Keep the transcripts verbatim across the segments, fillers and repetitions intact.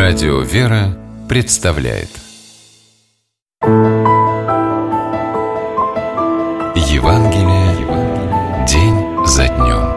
Радио «Вера» представляет Евангелие день за днем.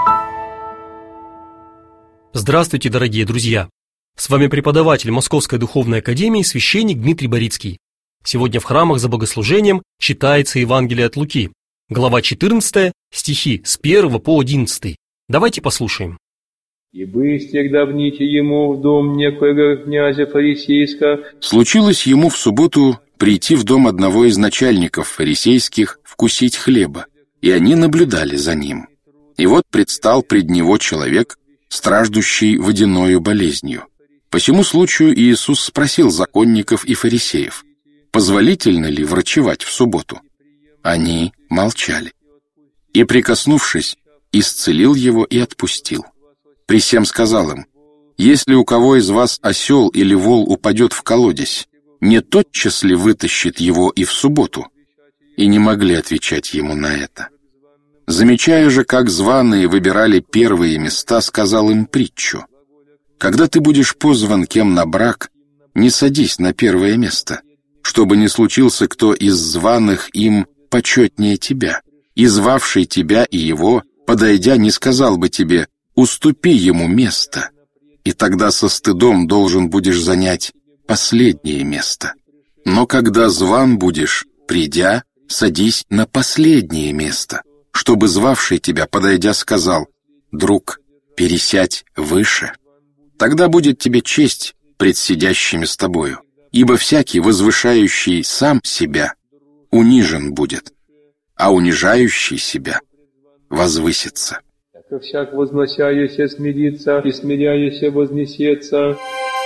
Здравствуйте, дорогие друзья! С вами преподаватель Московской Духовной Академии, священник Дмитрий Борицкий. Сегодня в храмах за богослужением читается Евангелие от Луки, глава четырнадцатая, стихи с первого по одиннадцатый. Давайте послушаем. «И бы истегдавните ему в дом некоего князя фарисейска». Случилось ему в субботу прийти в дом одного из начальников фарисейских вкусить хлеба, и они наблюдали за ним. И вот предстал пред него человек, страждущий водяною болезнью. По сему случаю Иисус спросил законников и фарисеев, позволительно ли врачевать в субботу. Они молчали. И, прикоснувшись, исцелил его и отпустил. При сем сказал им: «Если у кого из вас осел или вол упадет в колодезь, не тотчас ли вытащит его и в субботу?» И не могли отвечать ему на это. Замечая же, как званые выбирали первые места, сказал им притчу: «Когда ты будешь позван кем на брак, не садись на первое место, чтобы не случился кто из званых им почетнее тебя, и звавший тебя и его, подойдя, не сказал бы тебе: уступи ему место, и тогда со стыдом должен будешь занять последнее место. Но когда зван будешь, придя, садись на последнее место, чтобы звавший тебя, подойдя, сказал: друг, пересядь выше. Тогда будет тебе честь пред сидящими с тобою, ибо всякий, возвышающий сам себя, унижен будет, а унижающий себя возвысится». «Всяк возносящийся смирится, и смиряющийся вознесется».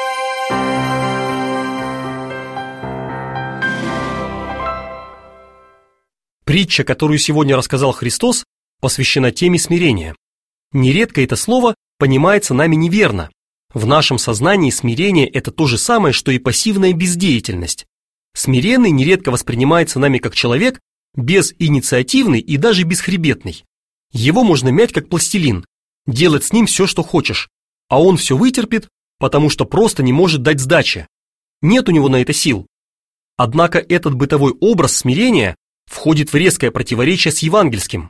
Притча, которую сегодня рассказал Христос, посвящена теме смирения. Нередко это слово понимается нами неверно. В нашем сознании смирение – это то же самое, что и пассивная бездеятельность. Смиренный нередко воспринимается нами как человек безинициативный и даже бесхребетный. Его можно мять как пластилин, делать с ним все, что хочешь, а он все вытерпит, потому что просто не может дать сдачи. Нет у него на это сил. Однако этот бытовой образ смирения входит в резкое противоречие с евангельским.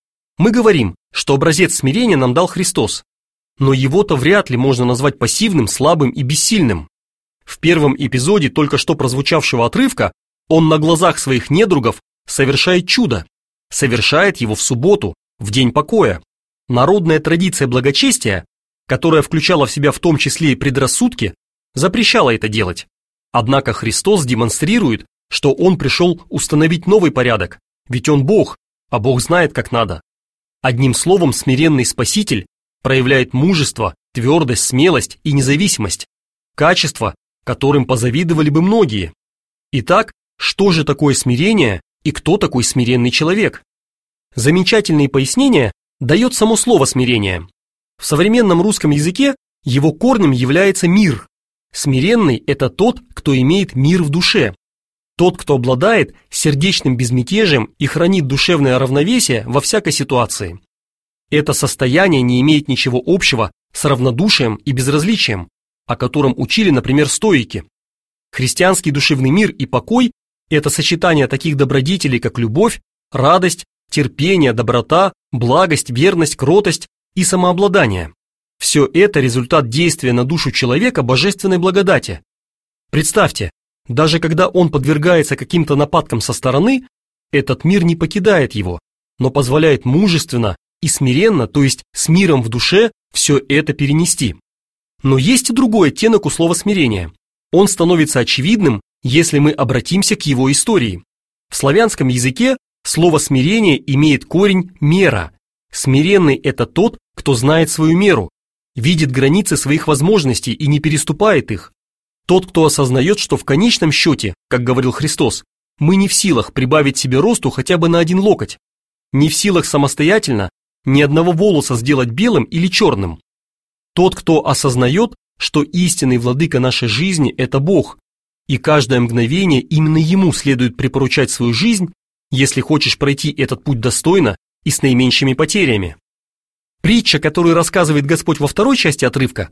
Мы говорим, что образец смирения нам дал Христос, но его-то вряд ли можно назвать пассивным, слабым и бессильным. В первом эпизоде только что прозвучавшего отрывка он на глазах своих недругов совершает чудо, совершает его в субботу, в день покоя. Народная традиция благочестия, которая включала в себя в том числе и предрассудки, запрещала это делать. Однако Христос демонстрирует, что Он пришел установить новый порядок, ведь Он Бог, а Бог знает, как надо. Одним словом, смиренный Спаситель проявляет мужество, твердость, смелость и независимость, качества, которым позавидовали бы многие. Итак, что же такое смирение и кто такой смиренный человек? Замечательные пояснения дает само слово «смирение». В современном русском языке его корнем является мир. Смиренный – это тот, кто имеет мир в душе. Тот, кто обладает сердечным безмятежием и хранит душевное равновесие во всякой ситуации. Это состояние не имеет ничего общего с равнодушием и безразличием, о котором учили, например, стоики. Христианский душевный мир и покой – это сочетание таких добродетелей, как любовь, радость, терпение, доброта, благость, верность, кротость и самообладание. Все это результат действия на душу человека божественной благодати. Представьте, даже когда он подвергается каким-то нападкам со стороны, этот мир не покидает его, но позволяет мужественно и смиренно, то есть с миром в душе, все это перенести. Но есть и другой оттенок у слова смирения. Он становится очевидным, если мы обратимся к его истории. В славянском языке слово «смирение» имеет корень «мера». Смиренный – это тот, кто знает свою меру, видит границы своих возможностей и не переступает их. Тот, кто осознает, что в конечном счете, как говорил Христос, мы не в силах прибавить себе росту хотя бы на один локоть, не в силах самостоятельно ни одного волоса сделать белым или черным. Тот, кто осознает, что истинный владыка нашей жизни – это Бог, и каждое мгновение именно Ему следует припоручать свою жизнь, если хочешь пройти этот путь достойно и с наименьшими потерями. Притча, которую рассказывает Господь во второй части отрывка,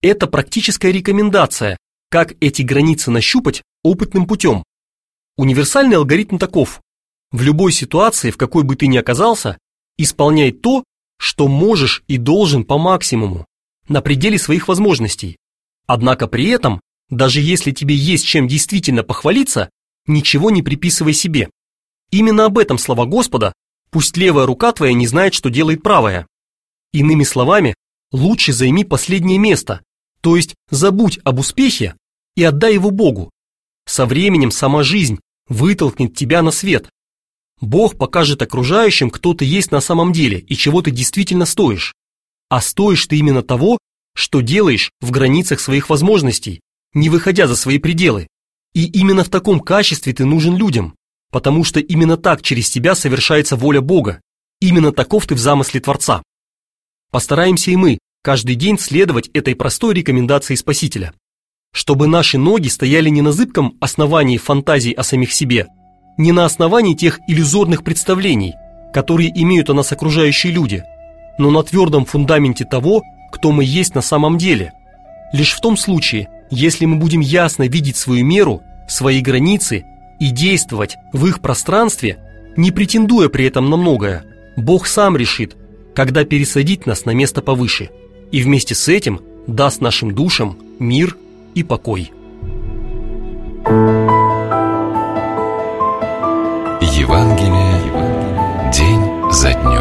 Это практическая рекомендация, как эти границы нащупать опытным путем. Универсальный алгоритм таков: в любой ситуации, в какой бы ты ни оказался, исполняй то, что можешь и должен по максимуму, на пределе своих возможностей. Однако при этом, даже если тебе есть чем действительно похвалиться, ничего не приписывай себе. Именно об этом слова Господа: «Пусть левая рука твоя не знает, что делает правая». Иными словами, лучше займи последнее место, то есть забудь об успехе и отдай его Богу. Со временем сама жизнь вытолкнет тебя на свет. Бог покажет окружающим, кто ты есть на самом деле и чего ты действительно стоишь. А стоишь ты именно того, что делаешь в границах своих возможностей, не выходя за свои пределы. И именно в таком качестве ты нужен людям, потому что именно так через тебя совершается воля Бога. Именно таков ты в замысле Творца. Постараемся и мы каждый день следовать этой простой рекомендации Спасителя. Чтобы наши ноги стояли не на зыбком основании фантазий о самих себе, не на основании тех иллюзорных представлений, которые имеют о нас окружающие люди, но на твердом фундаменте того, кто мы есть на самом деле. Лишь в том случае, если мы будем ясно видеть свою меру, свои границы и действовать в их пространстве, не претендуя при этом на многое, Бог сам решит, когда пересадить нас на место повыше, и вместе с этим даст нашим душам мир и покой. Евангелие день за днем.